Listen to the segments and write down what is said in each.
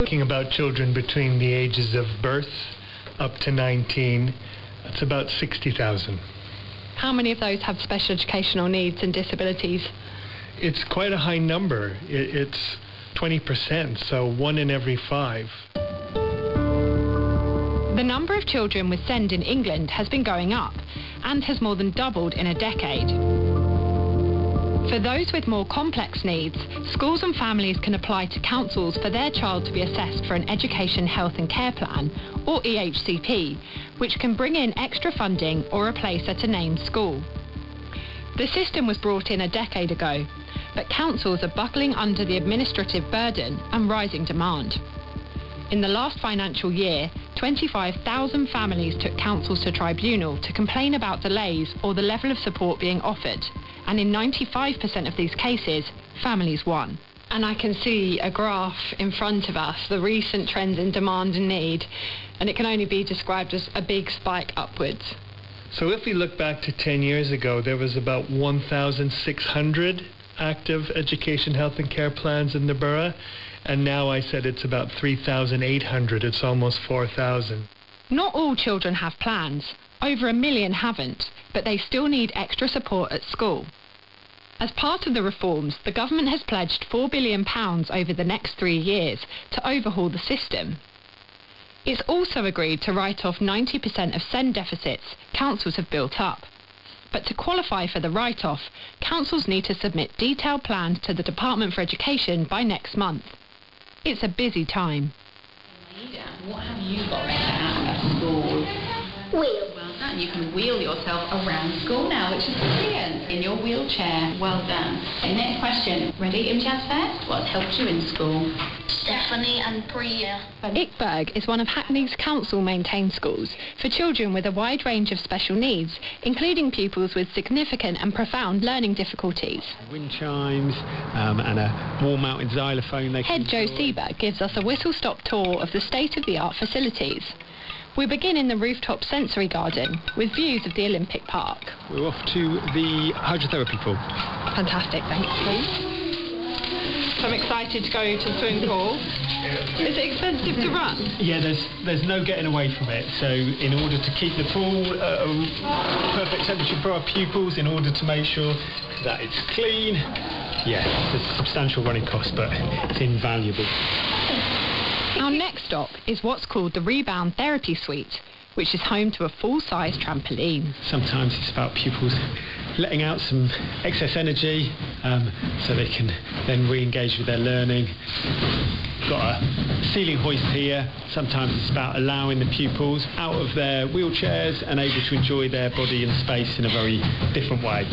Talking about children between the ages of birth up to 19, that's about 60,000. How many of those have special educational needs and disabilities? It's quite a high number. It's 20%, so 1 in every 5. The number of children with SEND in England has been going up and has more than doubled in a decade. For those with more complex needs, schools and families can apply to councils for their child to be assessed for an Education, Health and Care Plan, or EHCP, which can bring in extra funding or a place at a named school. The system was brought in a decade ago, but councils are buckling under the administrative burden and rising demand. In the last financial year, 25,000 families took councils to tribunal to complain about delays or the level of support being offered, and in 95% of these cases, families won. And I can see a graph in front of us, the recent trends in demand and need, and it can only be described as a big spike upwards. So if we look back to 10 years ago, there was about 1,600 active education, health and care plans in the borough, and now I said it's about 3,800. It's almost 4,000. Not all children have plans. Over 1 million haven't, but they still need extra support at school. As part of the reforms, the government has pledged £4 billion over the next 3 years to overhaul the system. It's also agreed to write off 90% of SEND deficits councils have built up. But to qualify for the write-off, councils need to submit detailed plans to the Department for Education by next month. It's a busy time. What have you got at school? Wheel. Well done. You can wheel yourself around school now, which is brilliant. In your wheelchair. Well done. Okay, next question. Ready, Imtiaz first? What's helped you in school? Stephanie and Priya. Ickburg is one of Hackney's council-maintained schools for children with a wide range of special needs, including pupils with significant and profound learning difficulties. Wind chimes and a wall-mounted xylophone. Head Joe Seaberg gives us a whistle-stop tour of the state-of-the-art facilities. We begin in the rooftop sensory garden with views of the Olympic Park. We're off to the hydrotherapy pool. Fantastic, thanks. So I'm excited to go to the swimming pool. Is it expensive to run? Yeah, there's no getting away from it. So in order to keep the pool at a perfect temperature for our pupils, in order to make sure that it's clean, yeah, it's a substantial running cost, but it's invaluable. Our next stop is what's called the Rebound Therapy Suite, which is home to a full-size trampoline. Sometimes it's about pupils letting out some excess energy so they can then re-engage with their learning. Got a ceiling hoist here. Sometimes it's about allowing the pupils out of their wheelchairs and able to enjoy their body and space in a very different way.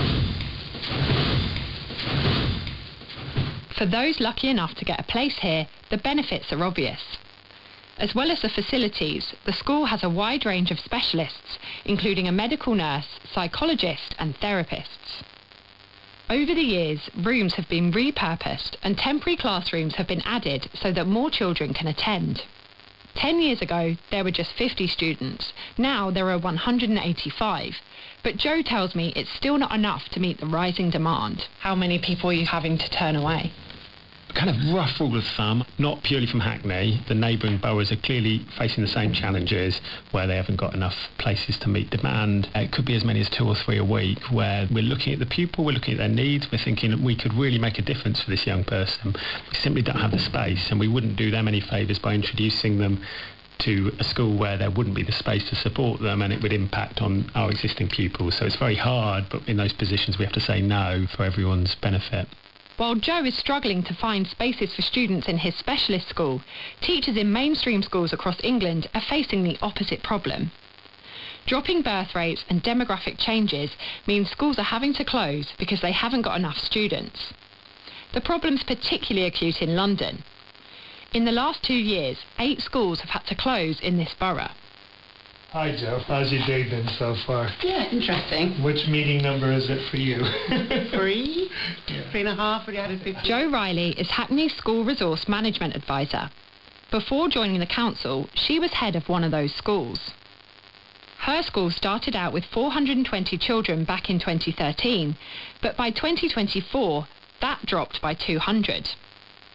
For those lucky enough to get a place here, the benefits are obvious. As well as the facilities, the school has a wide range of specialists, including a medical nurse, psychologist and therapists. Over the years, rooms have been repurposed and temporary classrooms have been added so that more children can attend. 10 years ago, there were just 50 students. Now there are 185. But Joe tells me it's still not enough to meet the rising demand. How many people are you having to turn away? Kind of rough rule of thumb, not purely from Hackney. The neighbouring boroughs are clearly facing the same challenges where they haven't got enough places to meet demand. It could be as many as 2 or 3 a week where we're looking at the pupil, we're looking at their needs, we're thinking that we could really make a difference for this young person. We simply don't have the space, and we wouldn't do them any favours by introducing them to a school where there wouldn't be the space to support them, and it would impact on our existing pupils. So it's very hard, but in those positions we have to say no for everyone's benefit. While Joe is struggling to find spaces for students in his specialist school, teachers in mainstream schools across England are facing the opposite problem. Dropping birth rates and demographic changes mean schools are having to close because they haven't got enough students. The problem's particularly acute in London. In the last 2 years, 8 schools have had to close in this borough. Hi, Joe. How's your day been so far? Yeah, interesting. Which meeting number is it for you? 3? Yeah. 3.5, we added 50. Jo Riley is Hackney's School Resource Management Advisor. Before joining the council, she was head of one of those schools. Her school started out with 420 children back in 2013, but by 2024, that dropped by 200.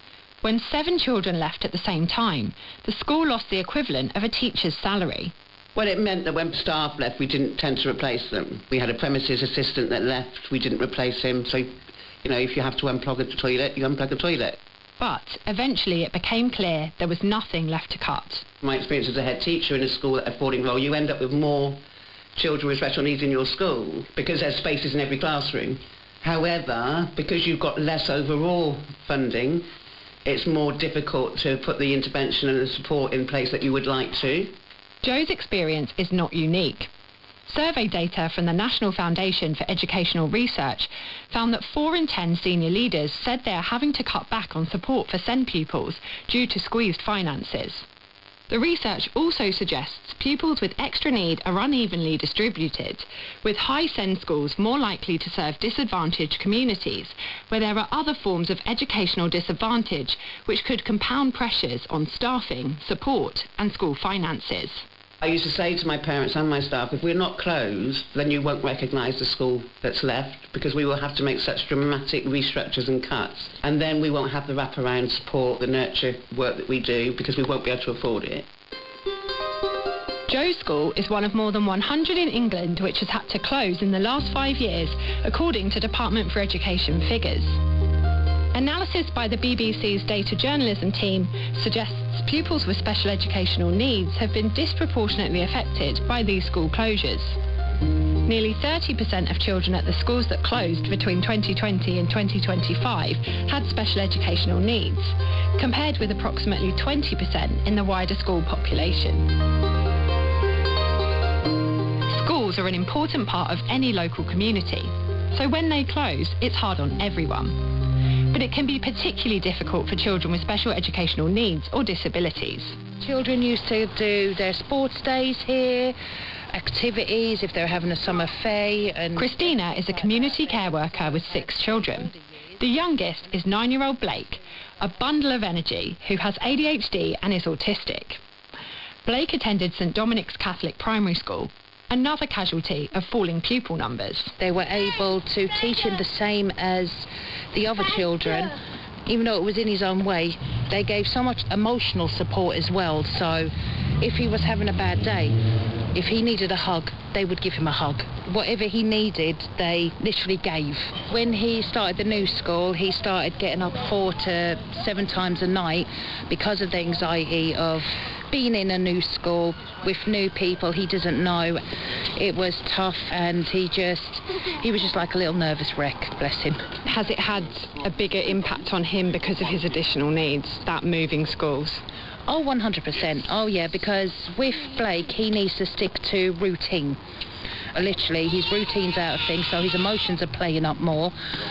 When 7 children left at the same time, the school lost the equivalent of a teacher's salary. Well, it meant that when staff left, we didn't tend to replace them. We had a premises assistant that left, we didn't replace him, so, if you have to unplug a toilet, you unplug a toilet. But eventually it became clear there was nothing left to cut. My experience as a head teacher in a school at a boarding role, you end up with more children with special needs in your school because there's spaces in every classroom. However, because you've got less overall funding, it's more difficult to put the intervention and the support in place that you would like to. Joe's experience is not unique. Survey data from the National Foundation for Educational Research found that 4 in 10 senior leaders said they are having to cut back on support for SEND pupils due to squeezed finances. The research also suggests pupils with extra need are unevenly distributed, with high SEND schools more likely to serve disadvantaged communities, where there are other forms of educational disadvantage which could compound pressures on staffing, support and school finances. I used to say to my parents and my staff, if we're not closed, then you won't recognise the school that's left, because we will have to make such dramatic restructures and cuts. And then we won't have the wraparound support, the nurture work that we do, because we won't be able to afford it. Joe's school is one of more than 100 in England which has had to close in the last 5 years, according to Department for Education figures. Analysis by the BBC's data journalism team suggests pupils with special educational needs have been disproportionately affected by these school closures. Nearly 30% of children at the schools that closed between 2020 and 2025 had special educational needs, compared with approximately 20% in the wider school population. Schools are an important part of any local community, so when they close, it's hard on everyone. But it can be particularly difficult for children with special educational needs or disabilities. Children used to do their sports days here, activities if they're having a summer fair. And Christina is a community care worker with 6 children. The youngest is 9-year-old Blake, a bundle of energy who has ADHD and is autistic. Blake attended St Dominic's Catholic Primary School, another casualty of falling pupil numbers. They were able to teach him the same as the other children, even though it was in his own way. They gave so much emotional support as well, so if he was having a bad day, if he needed a hug, they would give him a hug. Whatever he needed, they literally gave. When he started the new school, he started getting up 4 to 7 times a night because of the anxiety of being in a new school with new people he doesn't know. It was tough, and he was just like a little nervous wreck, bless him. Has it had a bigger impact on him because of his additional needs, that moving schools? Oh, 100%. Oh, yeah, because with Blake, he needs to stick to routine. Literally, his routine's out of things, so his emotions are playing up more,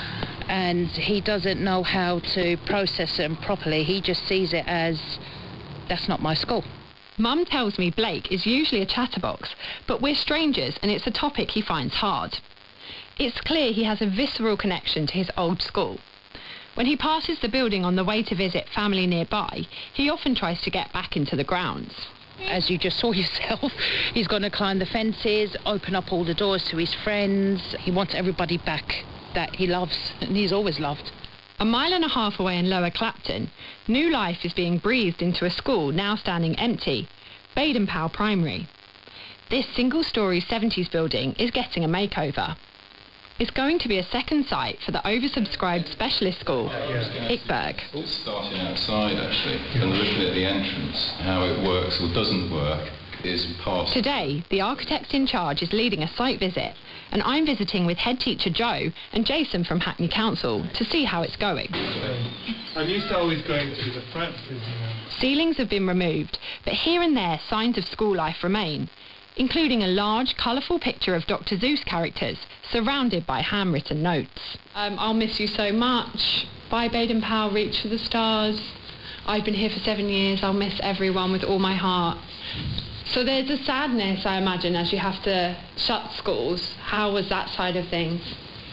and he doesn't know how to process them properly. He just sees it as, that's not my school. Mum tells me Blake is usually a chatterbox, but we're strangers and it's a topic he finds hard. It's clear he has a visceral connection to his old school. When he passes the building on the way to visit family nearby, he often tries to get back into the grounds. As you just saw yourself, he's going to climb the fences, open up all the doors to his friends. He wants everybody back that he loves, and he's always loved. A mile and a half away in Lower Clapton, new life is being breathed into a school now standing empty, Baden-Powell Primary. This single-storey 70s building is getting a makeover. It's going to be a second site for the oversubscribed specialist school, Ickberg. All starting outside, actually, and looking at the entrance, how it works or doesn't work is part. Today, the architect in charge is leading a site visit, and I'm visiting with head teacher Joe and Jason from Hackney Council to see how it's going. I'm used to always going to the front. Ceilings have been removed, but here and there signs of school life remain, including a large, colourful picture of Dr. Seuss characters surrounded by handwritten notes. I'll miss you so much. Bye Baden-Powell, reach for the stars. I've been here for 7 years. I'll miss everyone with all my heart. So there's a sadness, I imagine, as you have to shut schools. How was that side of things?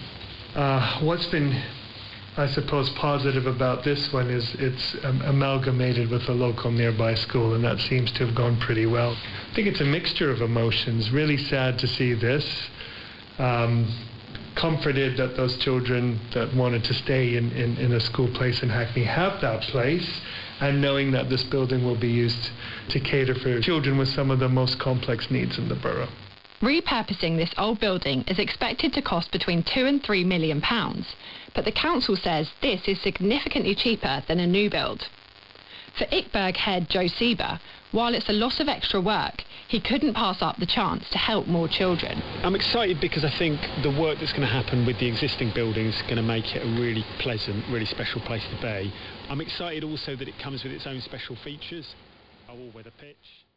What's been, I suppose, positive about this one is it's amalgamated with a local nearby school, and that seems to have gone pretty well. I think it's a mixture of emotions. Really sad to see this. comforted that those children that wanted to stay in a school place in Hackney have that place, and knowing that this building will be used to cater for children with some of the most complex needs in the borough. Repurposing this old building is expected to cost between £2 and £3 million, but the council says this is significantly cheaper than a new build. For Ickberg head Joe Sieber, while it's a lot of extra work, he couldn't pass up the chance to help more children. I'm excited because I think the work that's going to happen with the existing building is going to make it a really pleasant, really special place to be. I'm excited also that it comes with its own special features, a all-weather pitch.